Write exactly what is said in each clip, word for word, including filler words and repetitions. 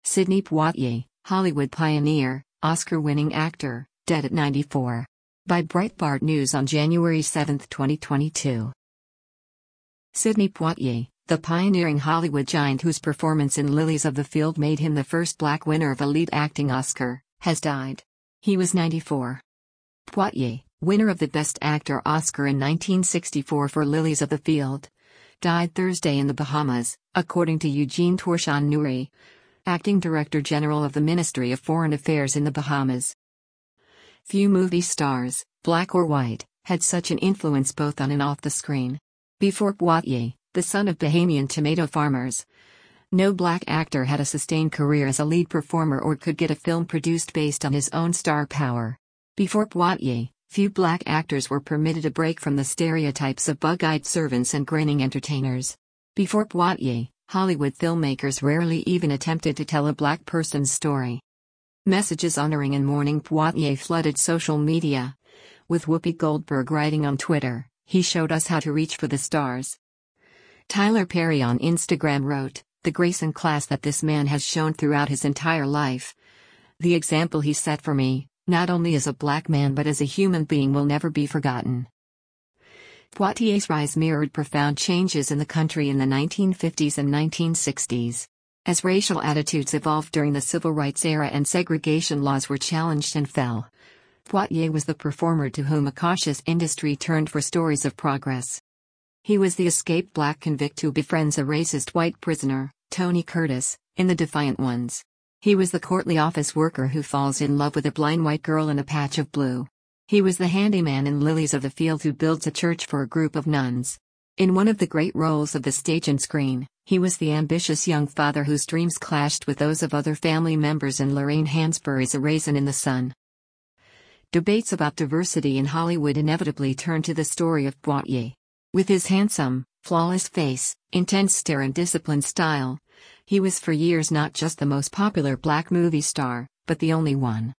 Sidney Poitier, Hollywood pioneer, Oscar-winning actor, dead at ninety-four. By Breitbart News on January seventh, twenty twenty-two. Sidney Poitier, the pioneering Hollywood giant whose performance in Lilies of the Field made him the first black winner of a lead acting Oscar, has died. He was ninety-four. Poitier, winner of the Best Actor Oscar in nineteen sixty-four for Lilies of the Field, died Thursday in the Bahamas, according to Eugene Torchon Nouri, acting Director General of the Ministry of Foreign Affairs in the Bahamas. Few movie stars, black or white, had such an influence both on and off the screen. Before Poitier, the son of Bahamian tomato farmers, no black actor had a sustained career as a lead performer or could get a film produced based on his own star power. Before Poitier, few black actors were permitted a break from the stereotypes of bug-eyed servants and grinning entertainers. Before Poitier, Hollywood filmmakers rarely even attempted to tell a black person's story. Messages honoring and mourning Poitier flooded social media. With Whoopi Goldberg writing on Twitter, "He showed us how to reach for the stars." Tyler Perry on Instagram wrote, "The grace and class that this man has shown throughout his entire life. The example he set for me, not only as a black man but as a human being, will never be forgotten." Poitier's rise mirrored profound changes in the country in the nineteen fifties and nineteen sixties. As racial attitudes evolved during the civil rights era and segregation laws were challenged and fell, Poitier was the performer to whom a cautious industry turned for stories of progress. He was the escaped black convict who befriends a racist white prisoner, Tony Curtis, in The Defiant Ones. He was the courtly office worker who falls in love with a blind white girl in a patch of blue. He was the handyman in Lilies of the Field who builds a church for a group of nuns. In one of the great roles of the stage and screen, he was the ambitious young father whose dreams clashed with those of other family members in Lorraine Hansberry's A Raisin in the Sun. Debates about diversity in Hollywood inevitably turn to the story of Poitier. With his handsome, flawless face, intense stare and disciplined style, he was for years not just the most popular black movie star, but the only one.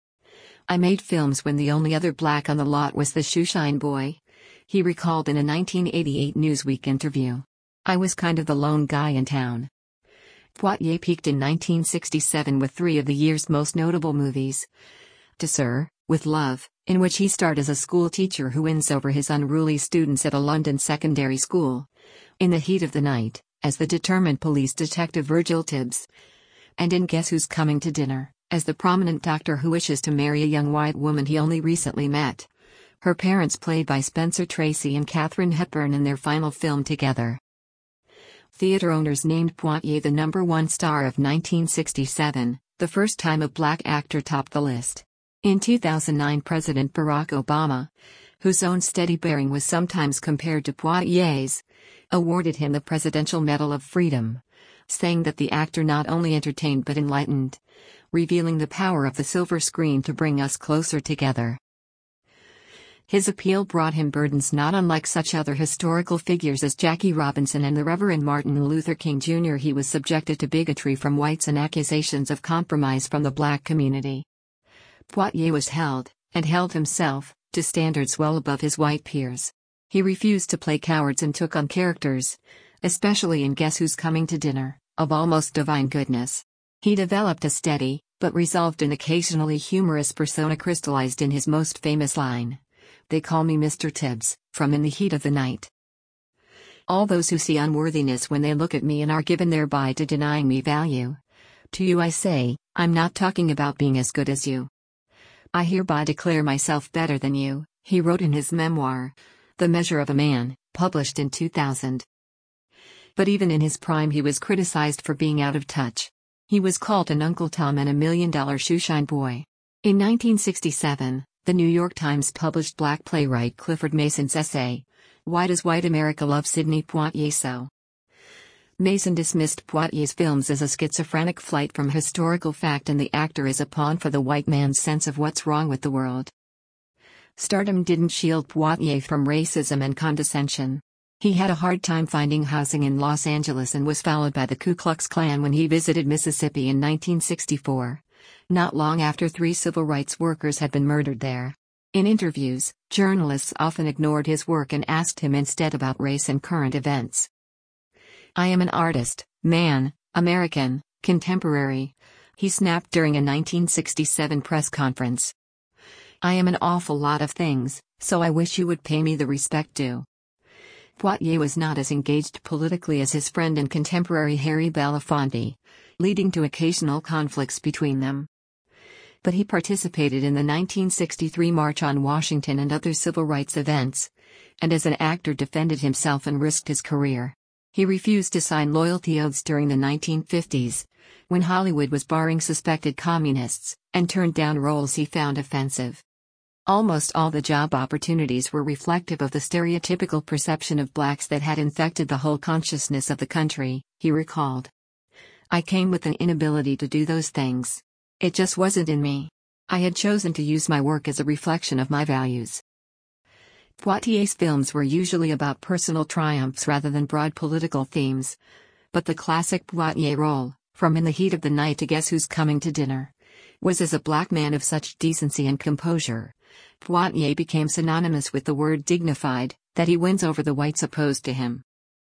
"I made films when the only other black on the lot was the shoeshine boy," he recalled in a nineteen eighty-eight Newsweek interview. "I was kind of the lone guy in town." Poitier peaked in nineteen sixty-seven with three of the year's most notable movies. To Sir, With Love, in which he starred as a school teacher who wins over his unruly students at a London secondary school. In the Heat of the Night, as the determined police detective Virgil Tibbs. And in Guess Who's Coming to Dinner, as the prominent doctor who wishes to marry a young white woman he only recently met. Her parents played by Spencer Tracy and Katharine Hepburn in their final film together. Theater owners named Poitier the number one star of nineteen sixty-seven, the first time a black actor topped the list. In two thousand nine, President Barack Obama, whose own steady bearing was sometimes compared to Poitier's, awarded him the Presidential Medal of Freedom, saying that the actor not only entertained but enlightened, revealing the power of the silver screen to bring us closer together. His appeal brought him burdens not unlike such other historical figures as Jackie Robinson and the Reverend Martin Luther King Junior He was subjected to bigotry from whites and accusations of compromise from the black community. Poitier was held, and held himself, to standards well above his white peers. He refused to play cowards and took on characters, especially in Guess Who's Coming to Dinner, of almost divine goodness. He developed a steady, but resolved and occasionally humorous persona crystallized in his most famous line, "They call me Mister Tibbs," from In the Heat of the Night. "All those who see unworthiness when they look at me and are given thereby to denying me value. To you I say, I'm not talking about being as good as you. I hereby declare myself better than you," he wrote in his memoir, The Measure of a Man, published in two thousand. But even in his prime he was criticized for being out of touch. He was called an Uncle Tom and a million-dollar shoeshine boy. In nineteen sixty-seven, the New York Times published black playwright Clifford Mason's essay, Why Does White America Love Sidney Poitier So? Mason dismissed Poitier's films as a schizophrenic flight from historical fact and the actor as a pawn for the white man's sense of what's wrong with the world. Stardom didn't shield Poitier from racism and condescension. He had a hard time finding housing in Los Angeles and was followed by the Ku Klux Klan when he visited Mississippi in nineteen sixty-four, not long after three civil rights workers had been murdered there. In interviews, journalists often ignored his work and asked him instead about race and current events. "I am an artist, man, American, Contemporary. He snapped during a nineteen sixty-seven press conference. "I am an awful lot of things, so I wish you would pay me the respect due." Poitier was not as engaged politically as his friend and contemporary Harry Belafonte, leading to occasional conflicts between them. But he participated in the nineteen sixty-three March on Washington and other civil rights events, and as an actor defended himself and risked his career. He refused to sign loyalty oaths during the nineteen fifties, when Hollywood was barring suspected communists, and turned down roles he found offensive. Almost all the job opportunities were reflective of the stereotypical perception of blacks that had infected the whole consciousness of the country, he recalled. "I came with an inability to do those things. It just wasn't in me. I had chosen to use my work as a reflection of my values." Poitier's films were usually about personal triumphs rather than broad political themes. But the classic Poitier role, from In the Heat of the Night to Guess Who's Coming to Dinner, was as a black man of such decency and composure. Poitier became synonymous with the word dignified, that he wins over the whites opposed to him.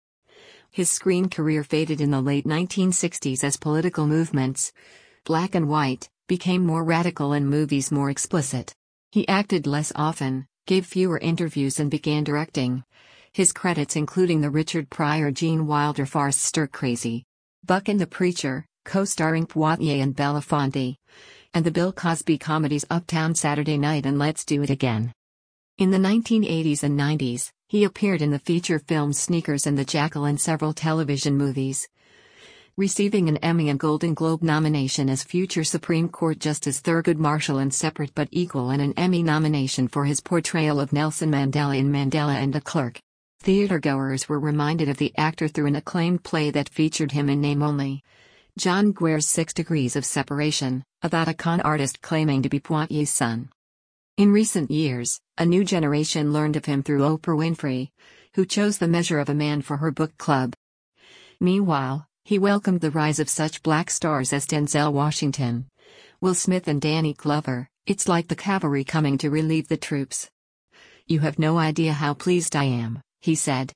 His screen career faded in the late nineteen sixties as political movements, black and white, became more radical and movies more explicit. He acted less often, gave fewer interviews and began directing. His credits including the Richard Pryor Gene Wilder farce Stir Crazy, Buck and the Preacher, co-starring Poitier and Belafonte, and the Bill Cosby comedies Uptown Saturday Night and Let's Do It Again. In the nineteen eighties and nineties, he appeared in the feature film Sneakers and the Jackal and several television movies, receiving an Emmy and Golden Globe nomination as future Supreme Court Justice Thurgood Marshall in Separate but Equal and an Emmy nomination for his portrayal of Nelson Mandela in Mandela and the Clerk. Theatergoers were reminded of the actor through an acclaimed play that featured him in name only, John Guare's Six Degrees of Separation, about a con artist claiming to be Poitier's son. In recent years, a new generation learned of him through Oprah Winfrey, who chose The Measure of a Man for her book club. Meanwhile, he welcomed the rise of such black stars as Denzel Washington, Will Smith and Danny Glover. "It's like the cavalry coming to relieve the troops. You have no idea how pleased I am," he said.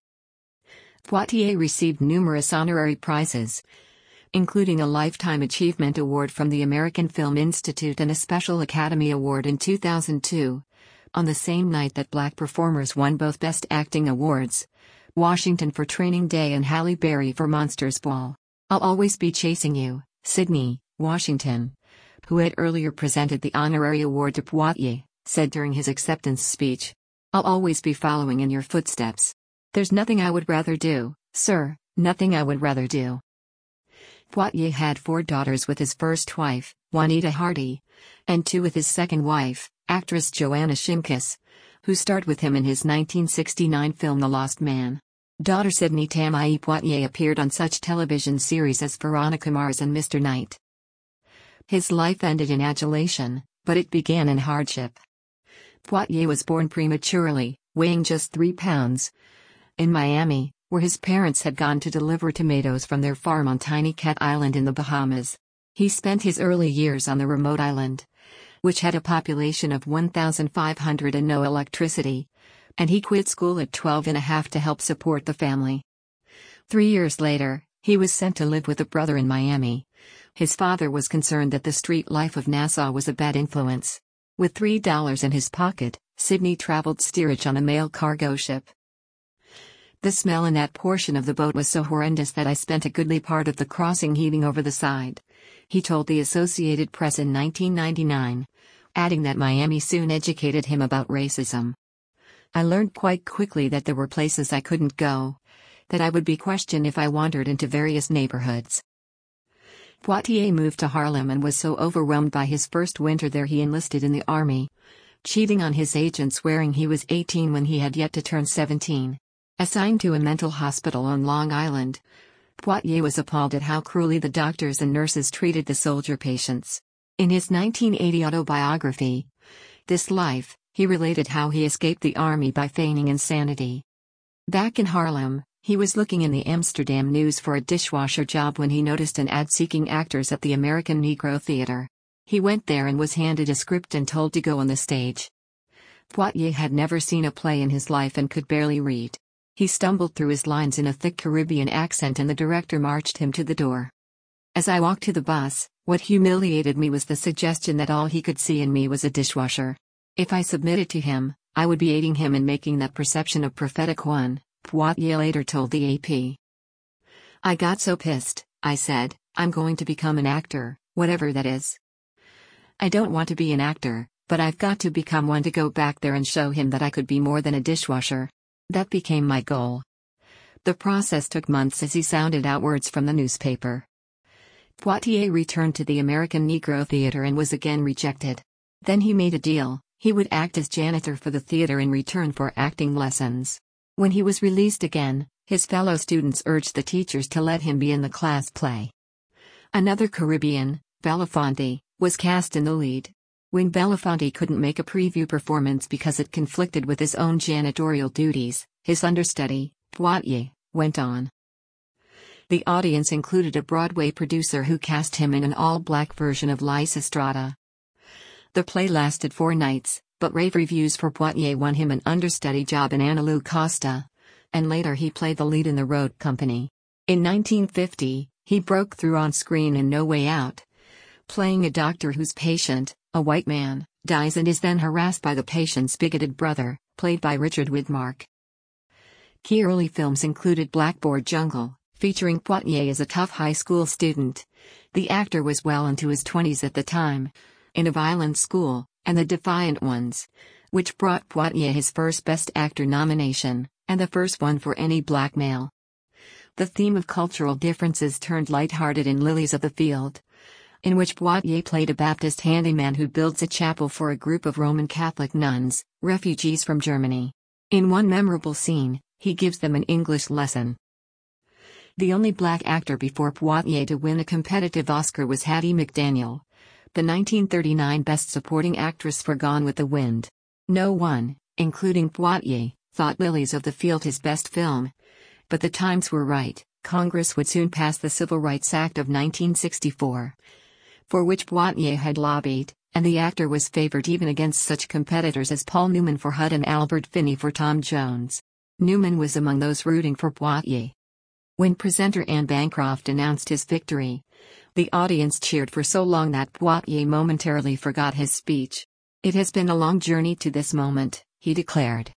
Poitier received numerous honorary prizes, including a Lifetime Achievement Award from the American Film Institute and a Special Academy Award in two thousand two. On the same night that black performers won both Best Acting Awards, Washington for Training Day and Halle Berry for Monsters Ball. "I'll always be chasing you, Sydney," Washington, who had earlier presented the honorary award to Poitier, said during his acceptance speech. "I'll always be following in your footsteps. There's nothing I would rather do, sir, nothing I would rather do." Poitier had four daughters with his first wife, Juanita Hardy, and two with his second wife, actress Joanna Shimkus, who starred with him in his nineteen sixty-nine film The Lost Man. Daughter Sydney Tamai Poitier appeared on such television series as Veronica Mars and Mister Knight. His life ended in adulation, but it began in hardship. Poitier was born prematurely, weighing just three pounds, in Miami, where his parents had gone to deliver tomatoes from their farm on Tiny Cat Island in the Bahamas. He spent his early years on the remote island, which had a population of one thousand five hundred and no electricity, and he quit school at twelve and a half to help support the family. Three years later, he was sent to live with a brother in Miami. His father was concerned that the street life of Nassau was a bad influence. With three dollars in his pocket, Sidney traveled steerage on a mail cargo ship. "The smell in that portion of the boat was so horrendous that I spent a goodly part of the crossing heaving over the side," he told the Associated Press in nineteen ninety-nine, adding that Miami soon educated him about racism. "I learned quite quickly that there were places I couldn't go, that I would be questioned if I wandered into various neighborhoods." Poitier moved to Harlem and was so overwhelmed by his first winter there he enlisted in the army, cheating on his agent swearing he was eighteen when he had yet to turn seventeen. Assigned to a mental hospital on Long Island, Poitier was appalled at how cruelly the doctors and nurses treated the soldier patients. In his nineteen eighty autobiography, This Life, he related how he escaped the army by feigning insanity. Back in Harlem, he was looking in the Amsterdam News for a dishwasher job when he noticed an ad seeking actors at the American Negro Theater. He went there and was handed a script and told to go on the stage. Poitier had never seen a play in his life and could barely read. He stumbled through his lines in a thick Caribbean accent and the director marched him to the door. As I walked to the bus, what humiliated me was the suggestion that all he could see in me was a dishwasher. If I submitted to him, I would be aiding him in making that perception a prophetic one, Poitier later told the A P. I got so pissed, I said, I'm going to become an actor, whatever that is. I don't want to be an actor, but I've got to become one to go back there and show him that I could be more than a dishwasher. That became my goal. The process took months as he sounded out words from the newspaper. Poitier returned to the American Negro Theater and was again rejected. Then he made a deal, he would act as janitor for the theater in return for acting lessons. When he was released again, his fellow students urged the teachers to let him be in the class play. Another Caribbean, Belafonte, was cast in the lead. When Belafonte couldn't make a preview performance because it conflicted with his own janitorial duties, his understudy, Poitier, went on. The audience included a Broadway producer who cast him in an all-black version of Lysistrata. The play lasted four nights, but rave reviews for Poitier won him an understudy job in Annalou Costa, and later he played the lead in The Road Company. In nineteen fifty, he broke through on screen in No Way Out, playing a doctor whose patient, a white man, dies and is then harassed by the patient's bigoted brother, played by Richard Widmark. Key early films included Blackboard Jungle, featuring Poitier as a tough high school student. The actor was well into his twenties at the time. In A Violent School, and The Defiant Ones, which brought Poitier his first Best Actor nomination, and the first one for any black male. The theme of cultural differences turned lighthearted in Lilies of the Field, in which Poitier played a Baptist handyman who builds a chapel for a group of Roman Catholic nuns, refugees from Germany. In one memorable scene, he gives them an English lesson. The only black actor before Poitier to win a competitive Oscar was Hattie McDaniel, the nineteen thirty-nine Best Supporting Actress for Gone with the Wind. No one, including Poitier, thought Lilies of the Field his best film. But the times were right. Congress would soon pass the Civil Rights Act of nineteen sixty-four, for which Poitier had lobbied, and the actor was favored even against such competitors as Paul Newman for H U D and Albert Finney for Tom Jones. Newman was among those rooting for Poitier. When presenter Anne Bancroft announced his victory, the audience cheered for so long that Poitier momentarily forgot his speech. It has been a long journey to this moment, he declared.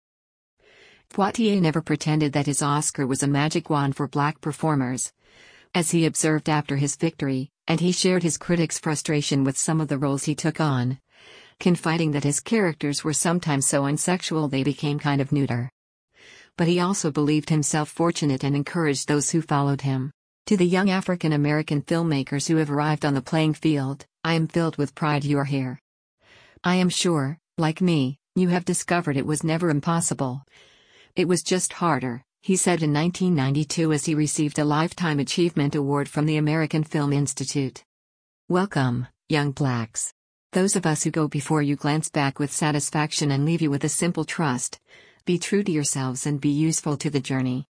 Poitier never pretended that his Oscar was a magic wand for black performers. As he observed after his victory, and he shared his critics' frustration with some of the roles he took on, confiding that his characters were sometimes so unsexual they became kind of neuter. But he also believed himself fortunate and encouraged those who followed him. To the young African American filmmakers who have arrived on the playing field, I am filled with pride you are here. I am sure, like me, you have discovered it was never impossible. It was just harder, he said in nineteen ninety-two as he received a Lifetime Achievement Award from the American Film Institute. Welcome, young blacks. Those of us who go before you glance back with satisfaction and leave you with a simple trust. Be true to yourselves and be useful to the journey.